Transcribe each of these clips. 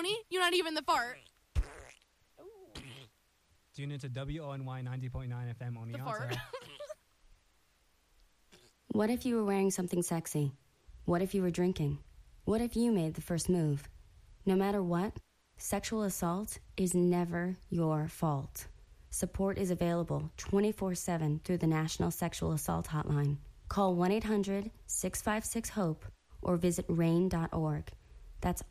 Oni. You're not even the fart. Tune into WONY 90.9 FM Oneonta. The fart. What if you were wearing something sexy? What if you were drinking? What if you made the first move? No matter what, sexual assault is never your fault. Support is available 24/7 through the National Sexual Assault Hotline. Call 1-800-656-HOPE or visit RAINN.org. That's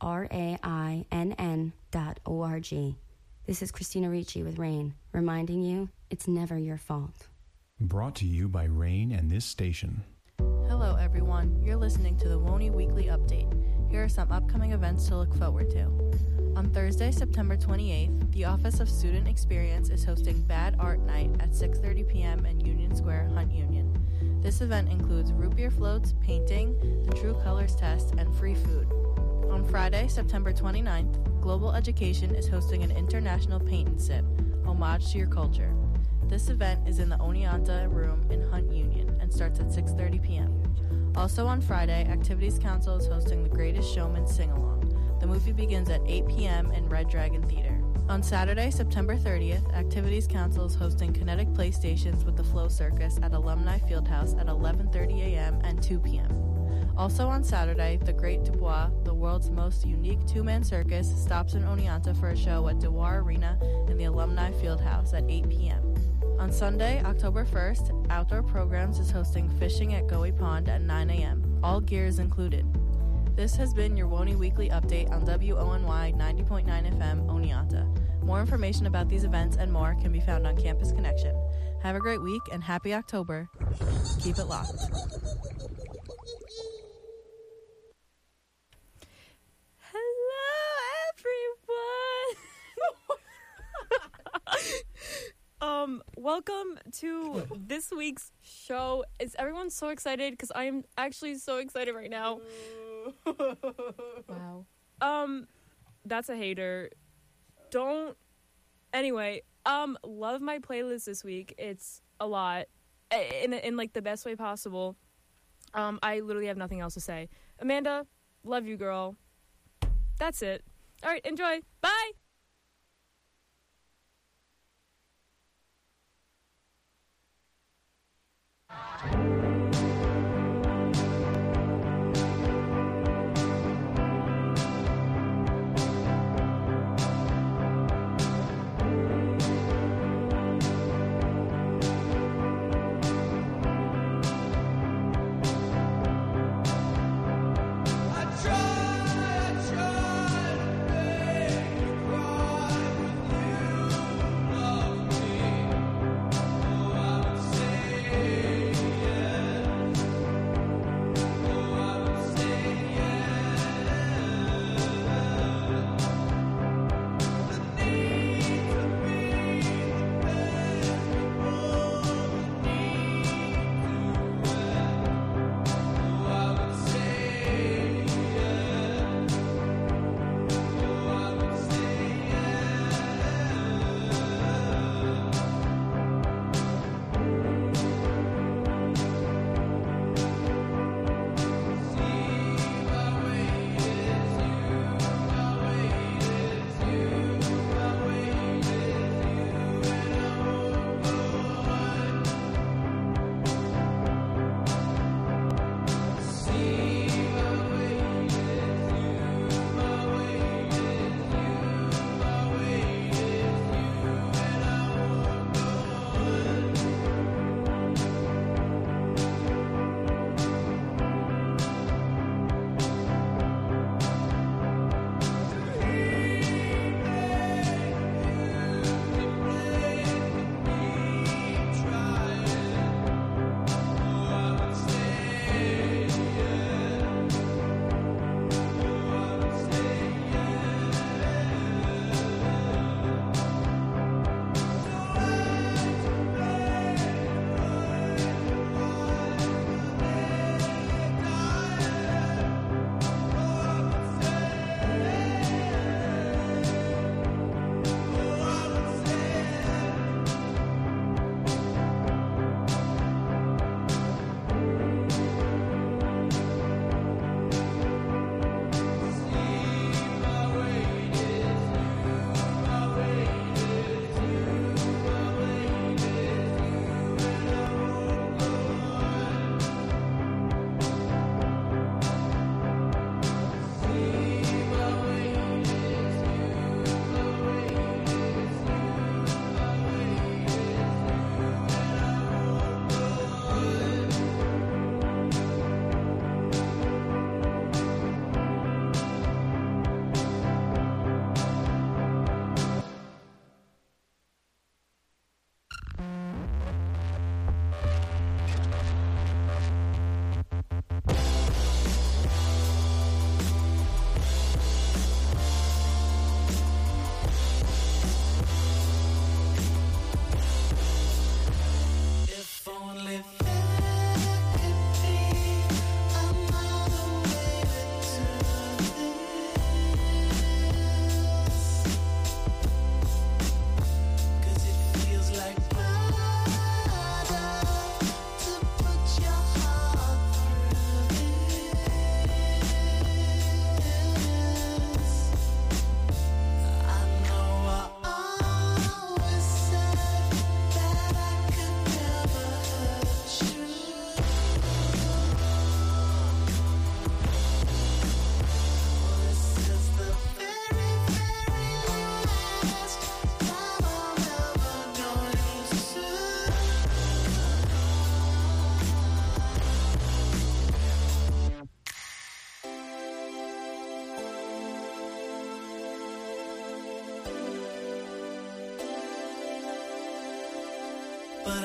RAINN.org. This is Christina Ricci with RAINN, reminding you it's never your fault. Brought to you by RAINN and this station. Hello, everyone. You're listening to the WONY Weekly Update. Here are some upcoming events to look forward to. On Thursday, September 28th, the Office of Student Experience is hosting Bad Art Night at 6:30 p.m. in Union Square, Hunt Union. This event includes root beer floats, painting, the True Colors test, and free food. On Friday, September 29th, Global Education is hosting an international paint and sip, homage to your culture. This event is in the Oneonta Room in Hunt Union and starts at 6:30 p.m. Also on Friday, Activities Council is hosting The Greatest Showman Sing-Along. The movie begins at 8 p.m. in Red Dragon Theater. On Saturday, September 30th, Activities Council is hosting Kinetic Playstations with the Flow Circus at Alumni Fieldhouse at 11:30 a.m. and 2 p.m. Also on Saturday, the Great Dubois, the world's most unique two-man circus, stops in Oneonta for a show at Dewar Arena in the Alumni Fieldhouse at 8 p.m. On Sunday, October 1st, Outdoor Programs is hosting Fishing at Goey Pond at 9 a.m. All gear is included. This has been your WONY Weekly Update on WONY 90.9 FM, Oneonta. More information about these events and more can be found on Campus Connection. Have a great week and happy October. Keep it locked. Welcome to this week's show. Is everyone so excited? Because I am actually so excited right now. Wow. That's a hater. Anyway, love my playlist this week. It's a lot. In like the best way possible. I literally have nothing else to say. Amanda, love you, girl. That's it. All right, enjoy. Bye! I tried to make you cry.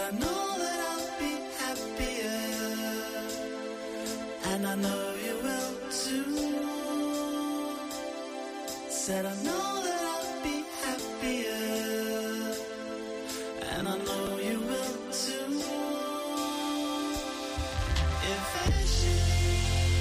I know that I'll be happier, and I know you will too. Said I know that I'll be happier, and I know you will too. Eventually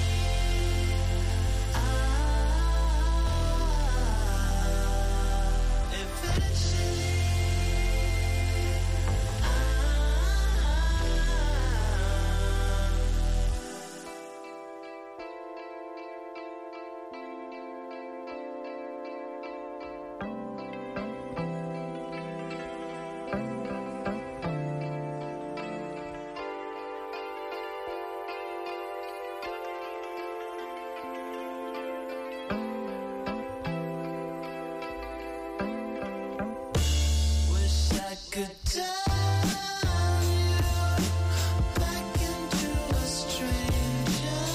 could turn you back into a stranger,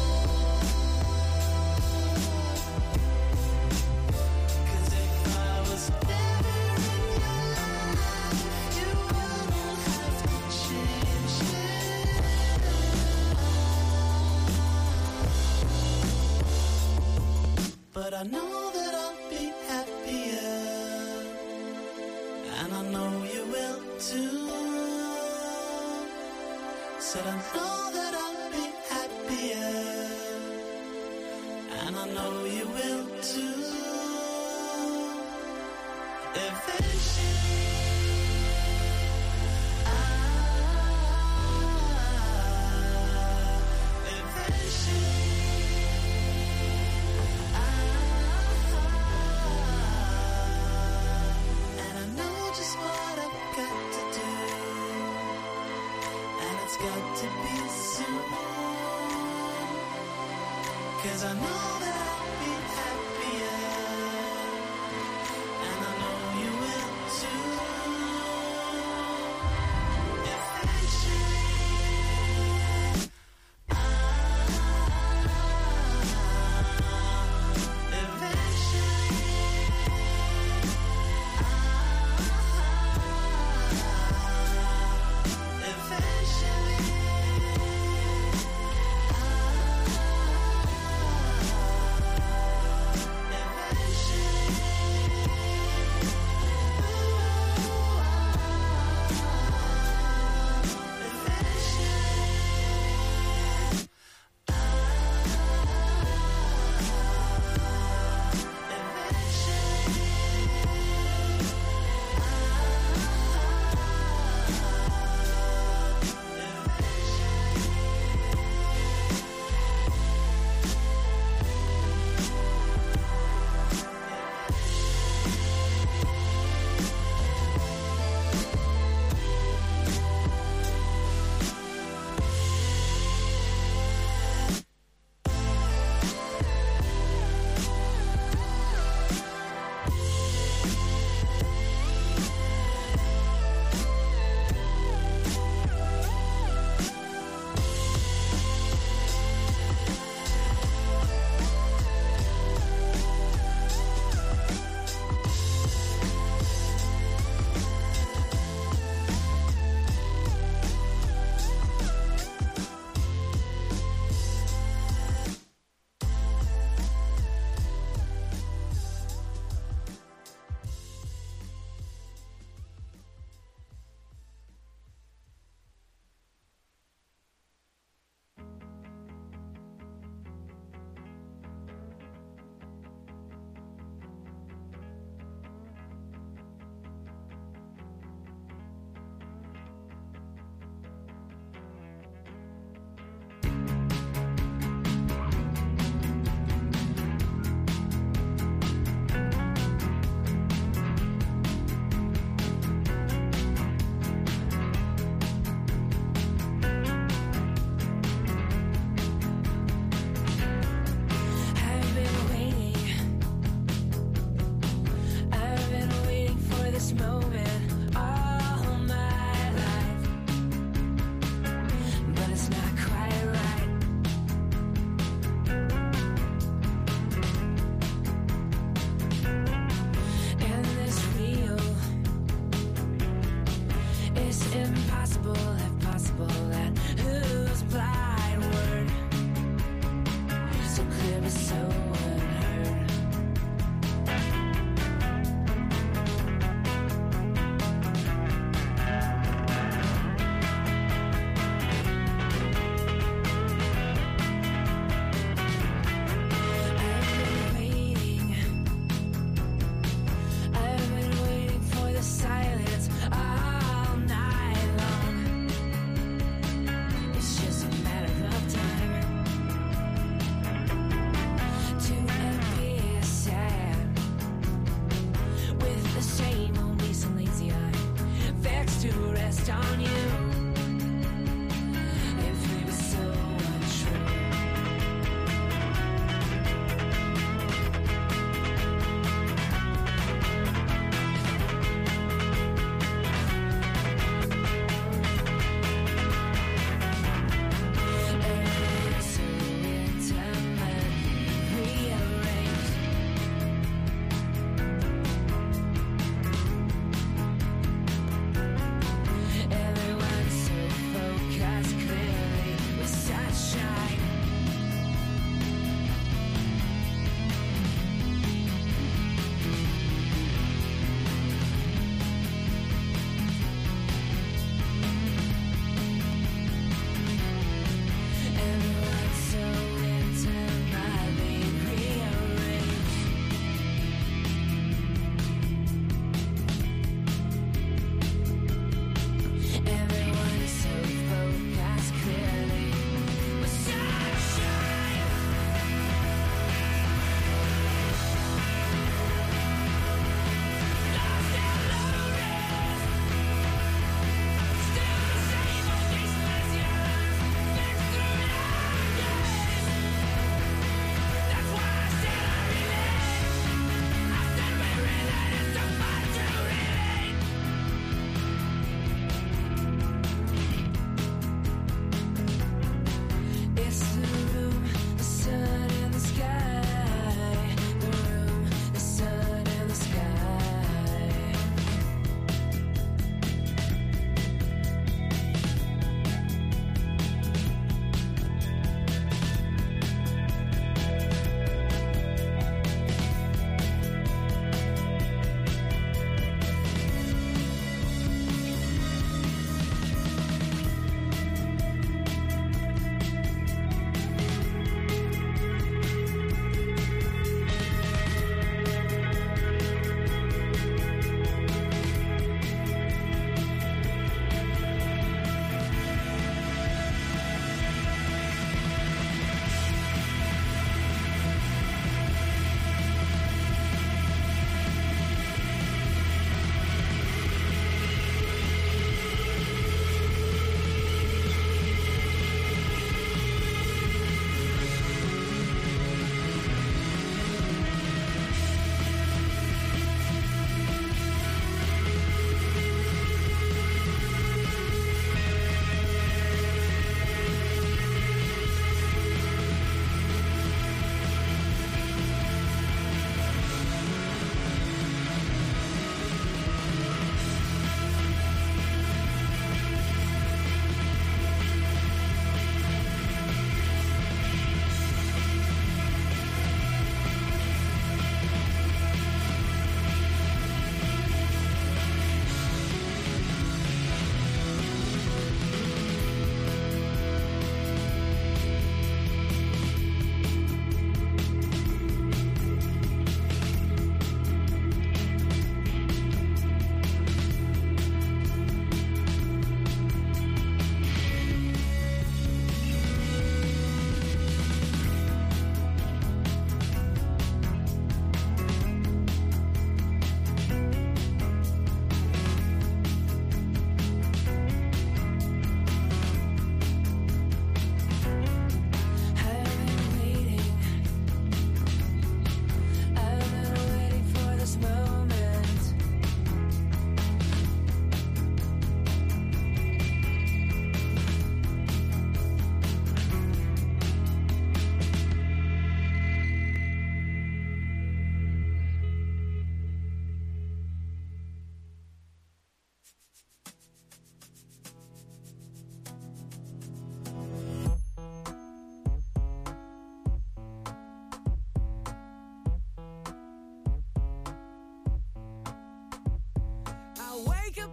'cause if I was never in your life, you wouldn't have to change it. But I know that I'll be happier, and I know you will too. Said I know that I'll be happier, and I know you will too. Eventually got to be soon, 'cause I know that I'll be happier, and I know you will too. Eventually eventually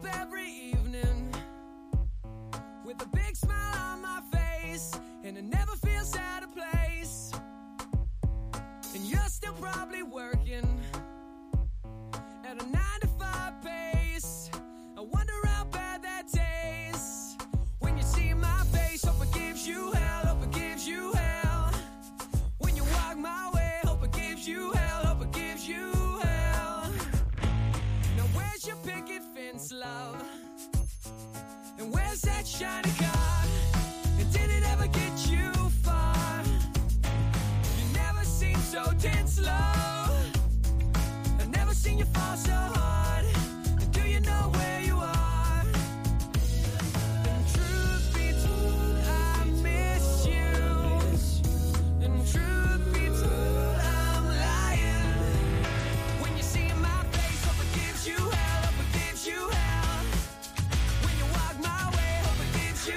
every evening with a big smile on my face, and it never feels out of place. And you're still probably working at a 9-to-5 pace. I wonder how bad that tastes when you see my face. Hope it gives you hell, hope it gives you hell. When you walk my way, hope it gives you hell, hope it gives you hell. Now where's your picket fence, love? And where's that shiny car? And did it ever get you far? You never seem so tense, love. I've never seen you fall so hard. And do you know where you are? And truth be told, I miss you. And truth be told, I'm lying. When you see my face, hope it gives you hell, hope it gives you hell. When you walk my way, hope it gives you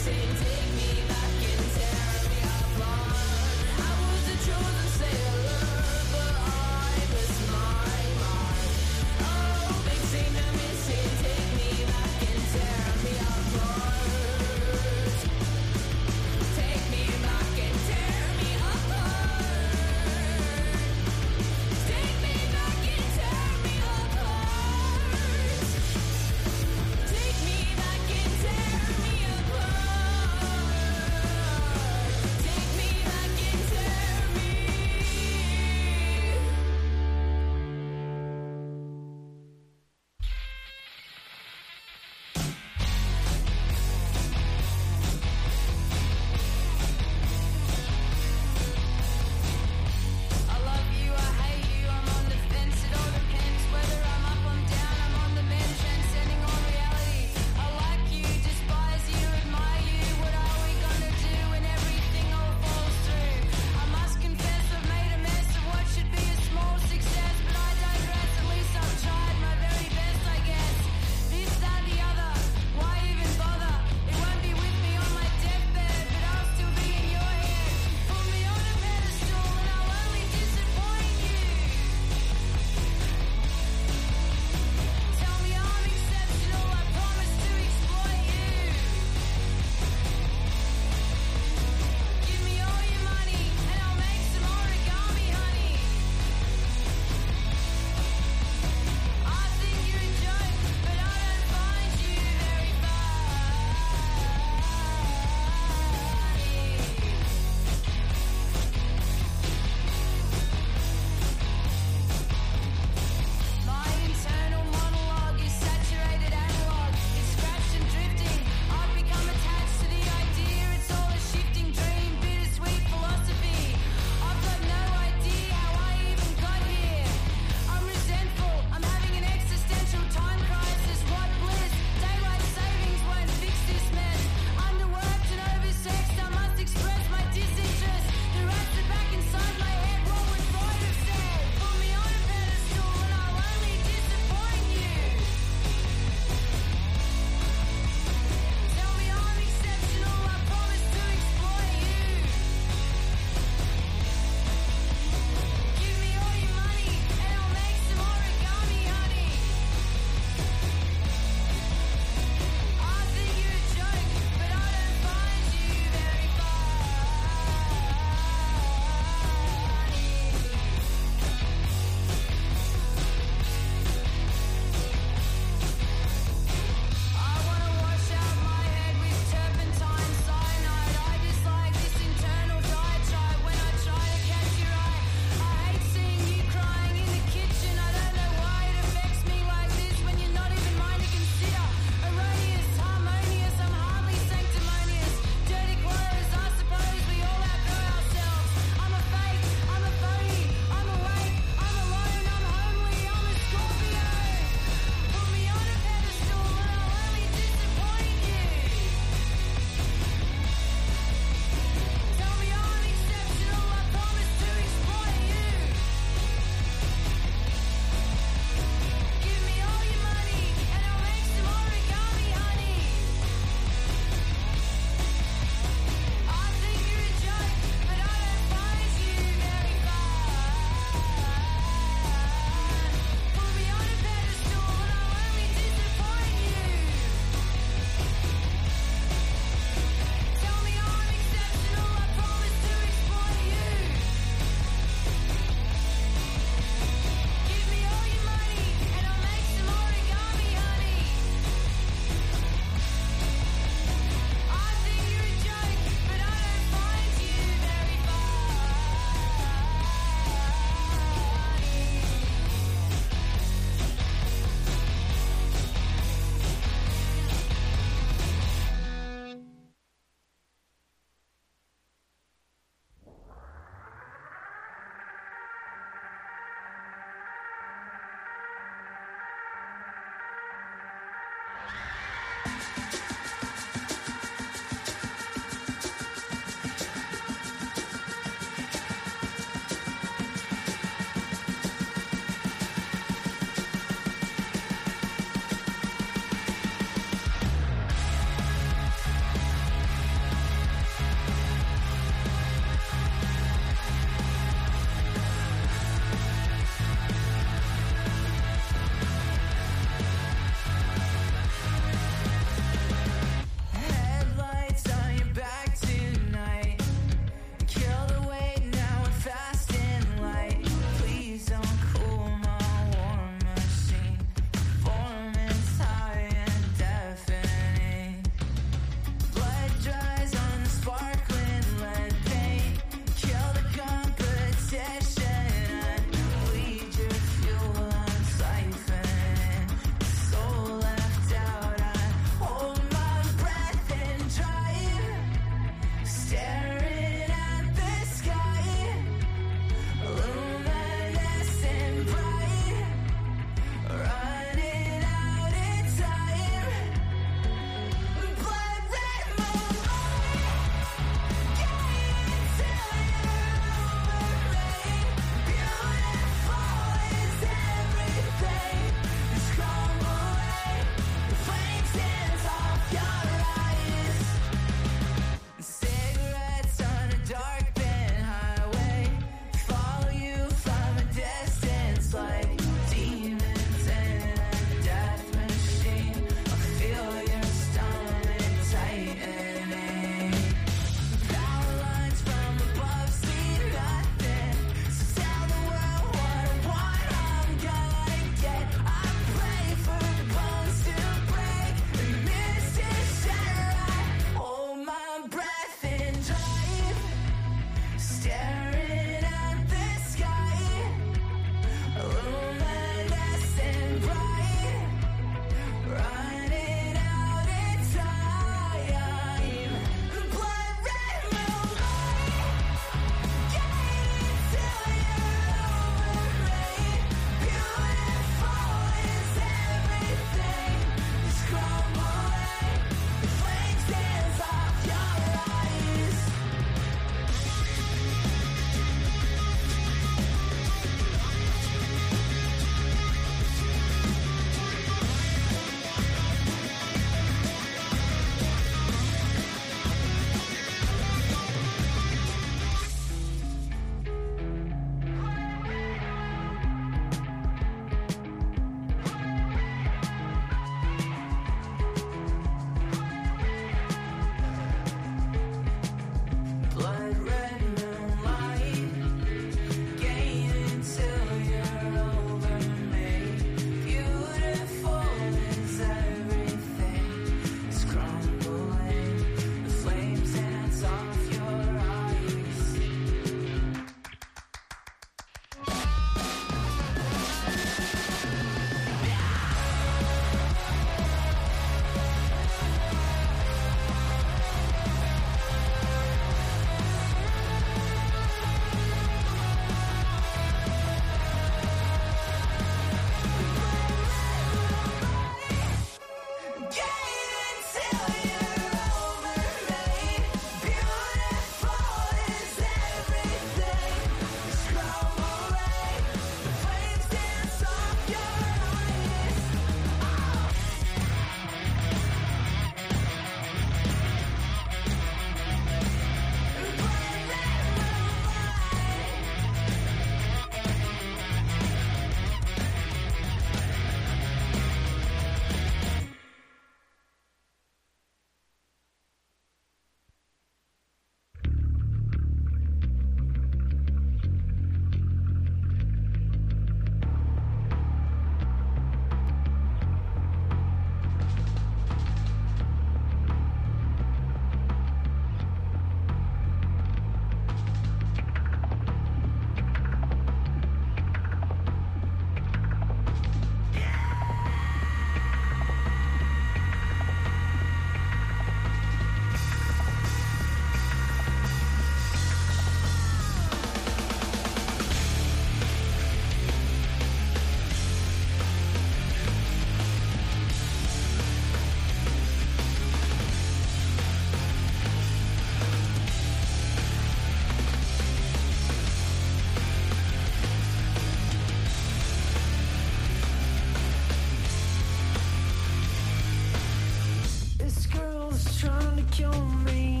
kill me.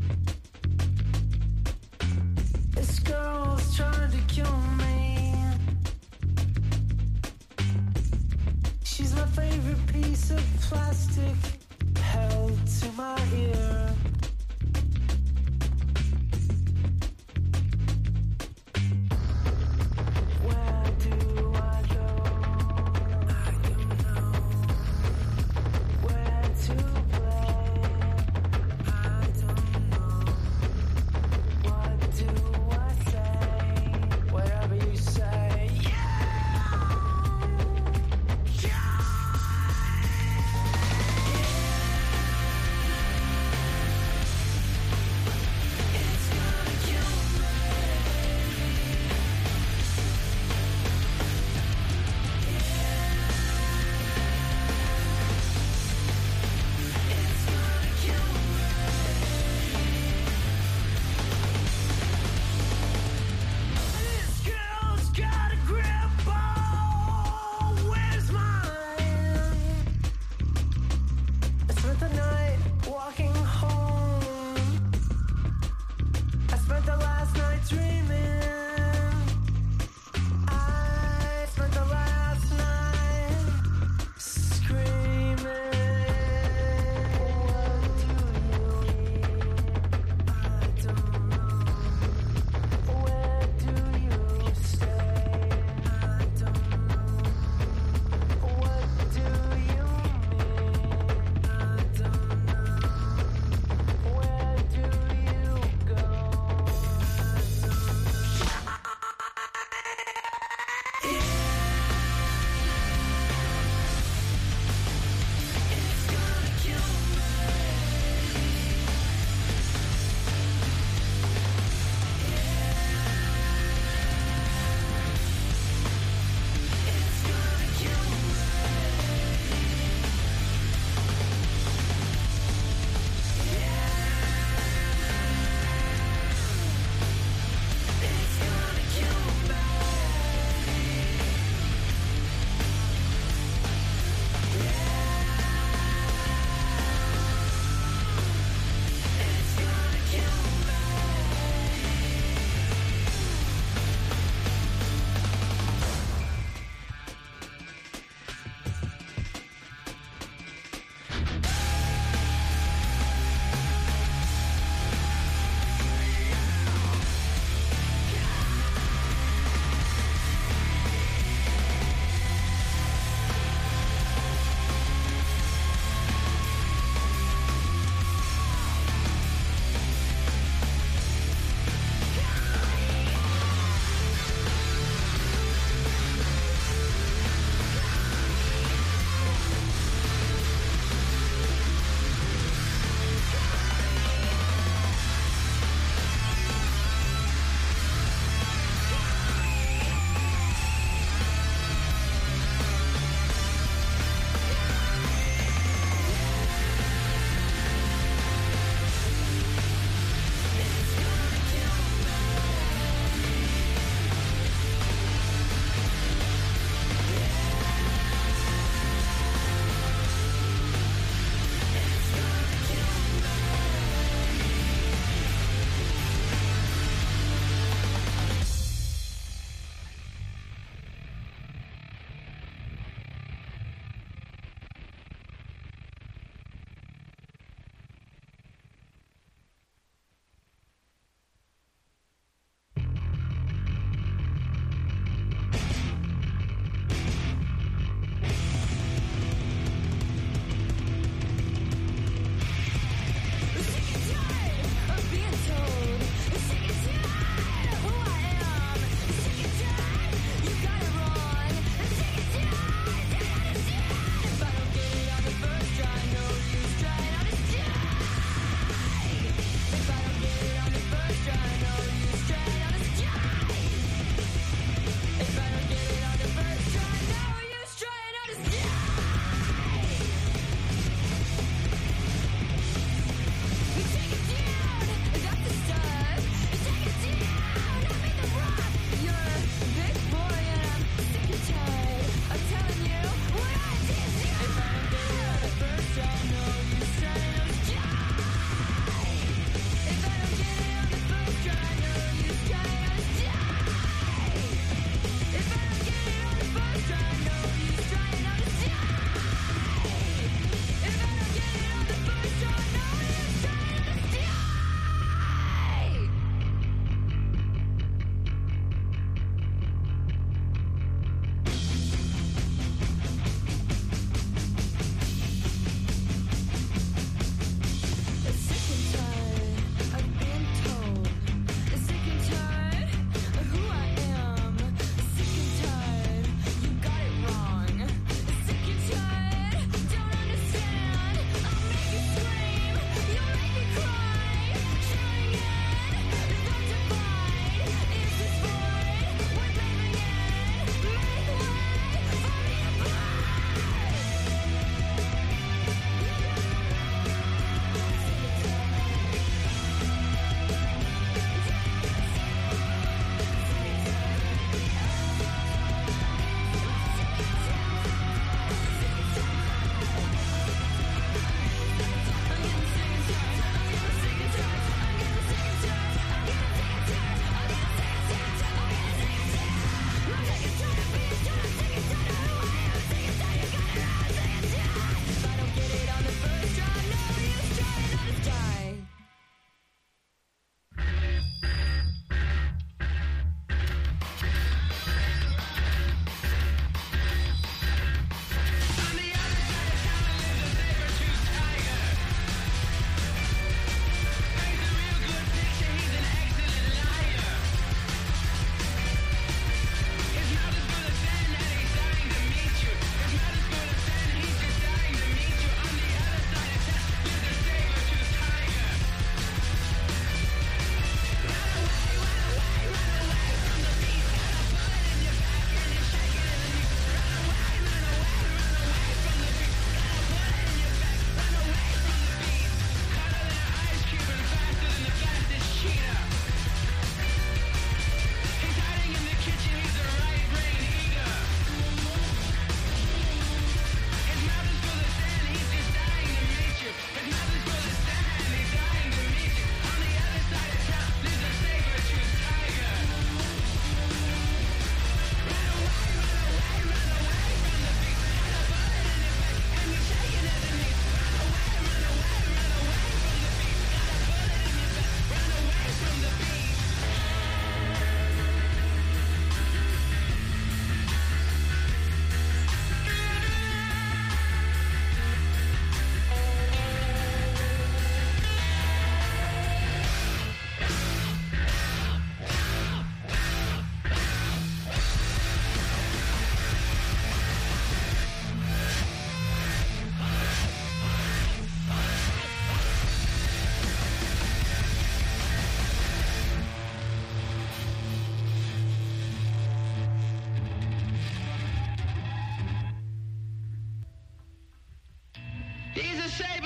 This girl's trying to kill me. She's my favorite piece of plastic held to my ear. Where do I go? I don't know. Where to play? I don't know. What do I say? Whatever you say. Yeah! Yeah!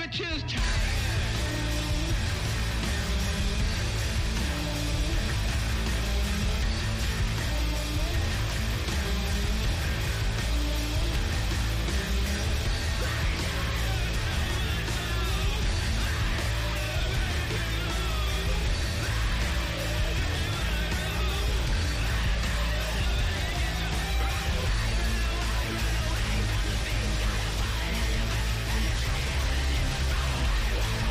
bitches tired. Thank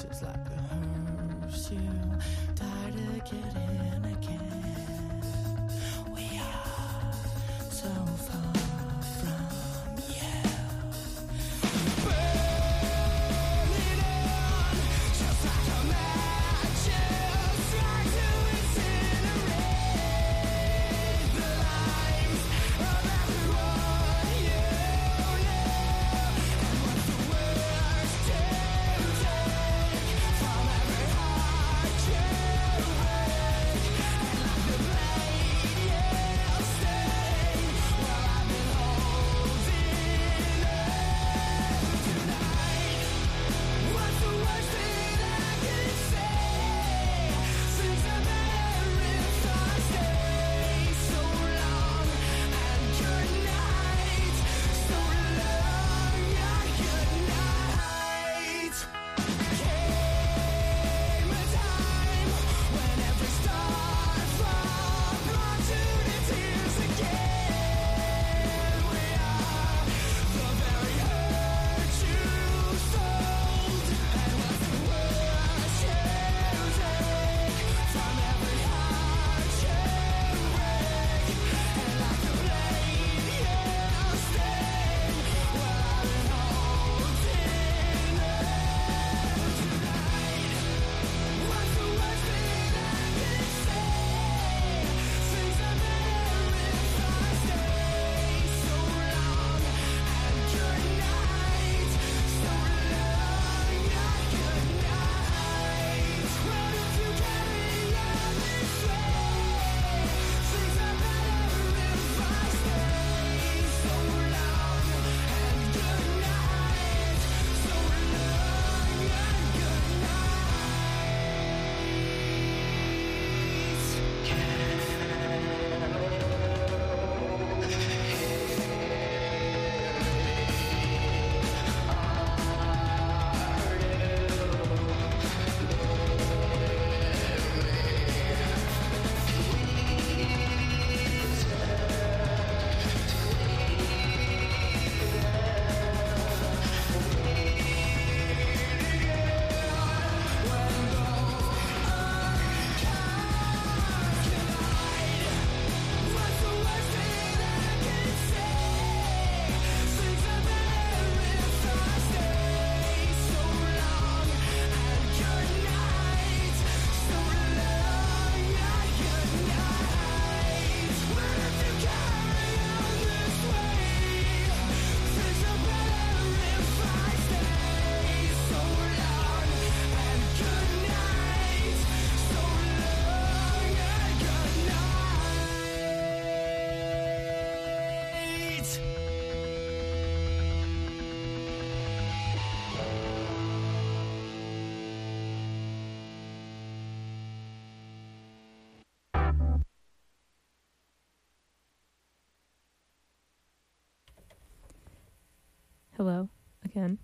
just like a hearse. You die to get in again. We are so far from you. Burning on, just like a matches, try to incinerate the lives of everyone you know. And what's the worst to take from every heart you break? And like the blade you stay, well I've been holding on tonight. What's the worst thing I could say? Since I've been if I stay so long and good night, so long and good night. Came a time when every star fall brought to the tears again. We are the very hurt you sold. And what's the worst you take from every heart you break? And like the blade you stain, well I've been holding on tonight. What's the worst thing I could say? Since I've been if I stay so long and good night, so long and good night. What if you carry on this way? Since I've been if I stay so long and good night, so long and good What's the worst thing I could say? Since I've been if I stay so long and good night, so long and good night. What if you carry on this way? Since I've been if I stay so long and good night, so long and good night. Hello again.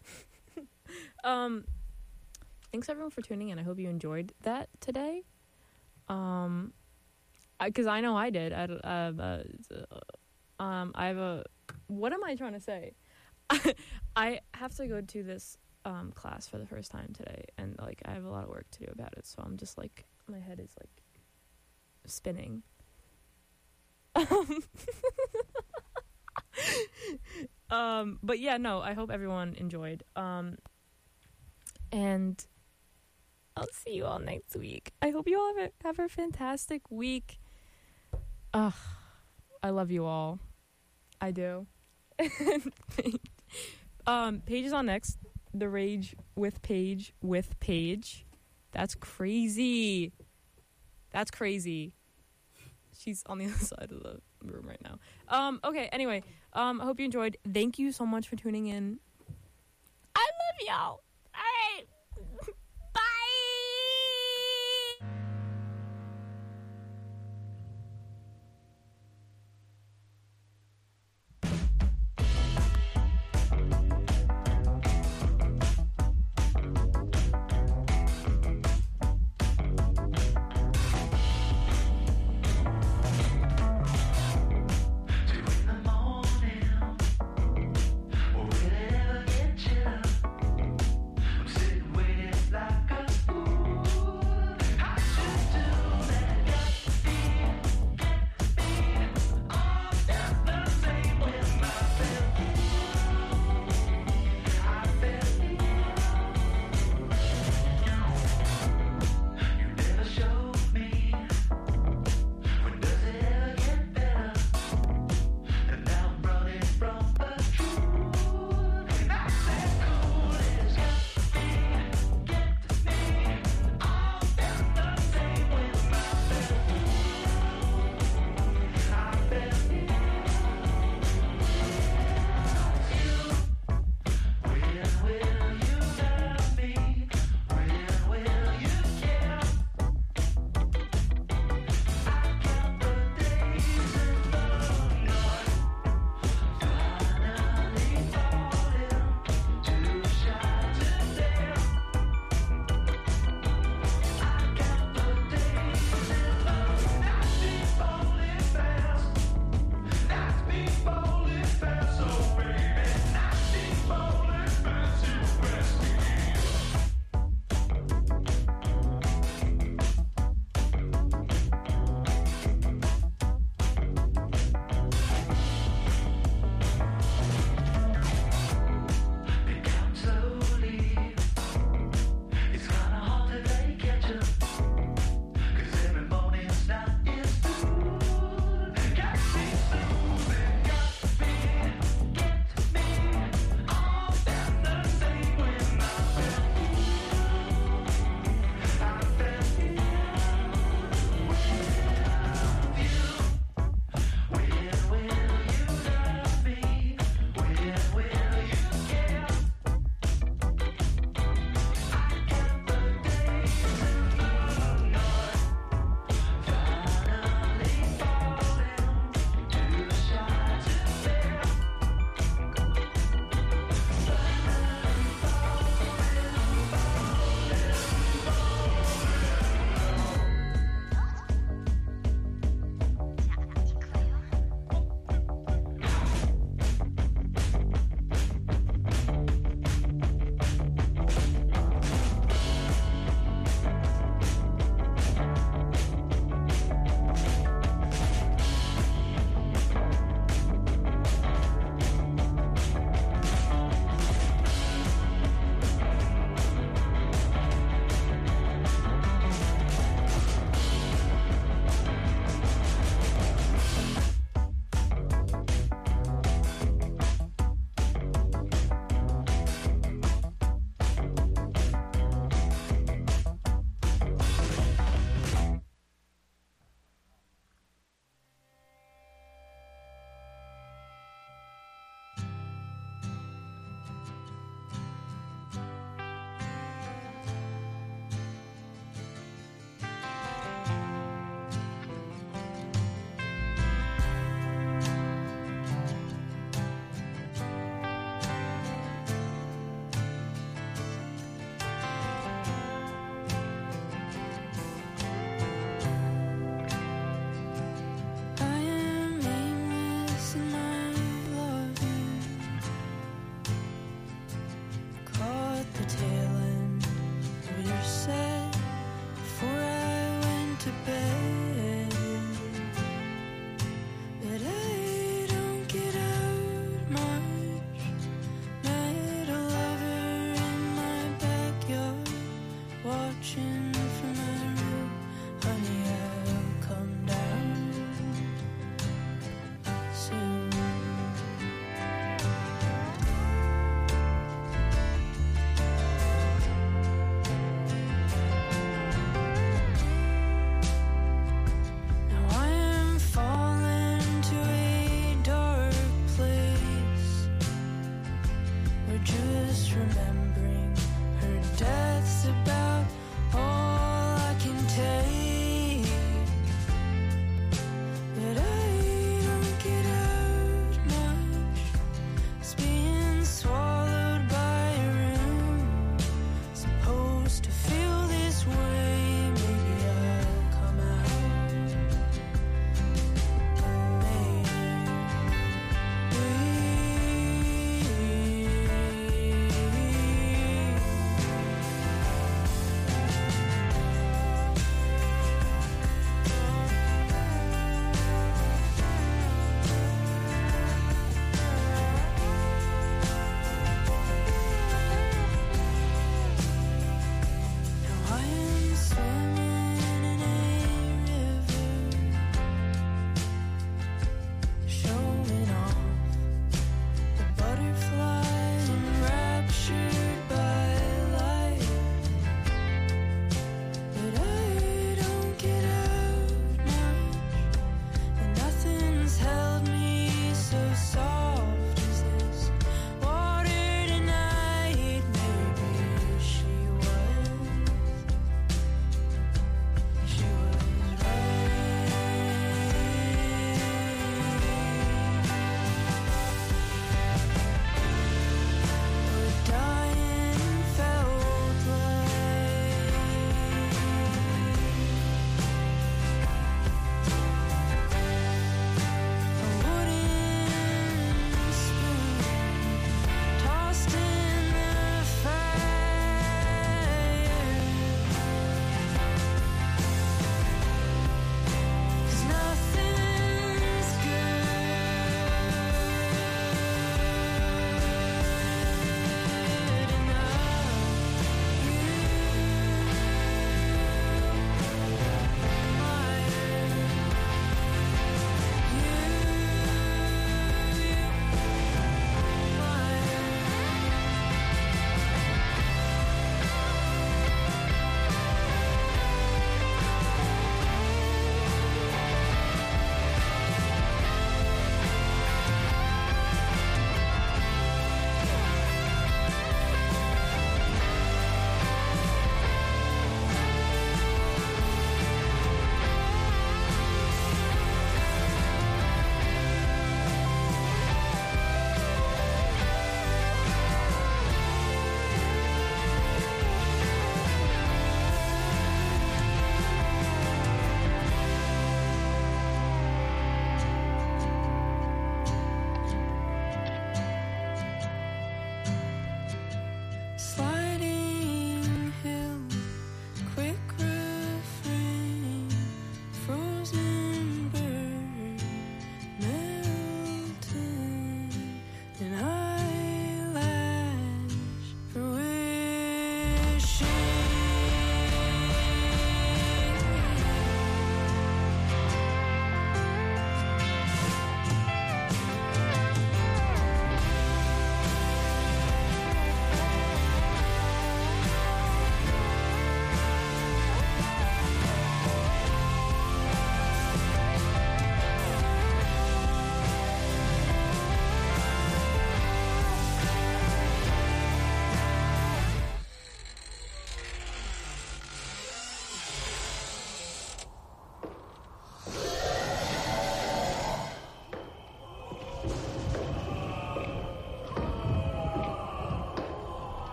Thanks everyone for tuning in. I hope you enjoyed that today. Because I know I did. I have a. What am I trying to say? I have to go to this class for the first time today, and like I have a lot of work to do about it. So I'm just like my head is like spinning. But yeah, no, I hope everyone enjoyed. And I'll see you all next week. I hope you all have a fantastic week. I love you all. I do. Paige is on next. The Rage with Paige with Paige. That's crazy. That's crazy. She's on the other side of the room right now. Okay, anyway. I hope you enjoyed. Thank you so much for tuning in. I love y'all. All right. Bye.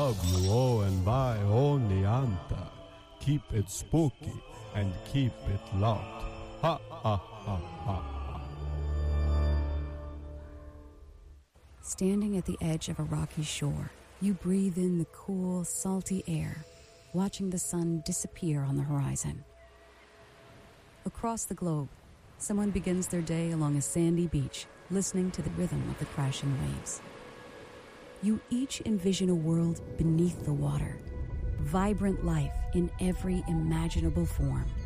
WONY Keep it spooky and keep it locked. Ha ha ha ha. Standing at the edge of a rocky shore, you breathe in the cool, salty air, watching the sun disappear on the horizon. Across the globe, someone begins their day along a sandy beach, listening to the rhythm of the crashing waves. You each envision a world beneath the water, vibrant life in every imaginable form.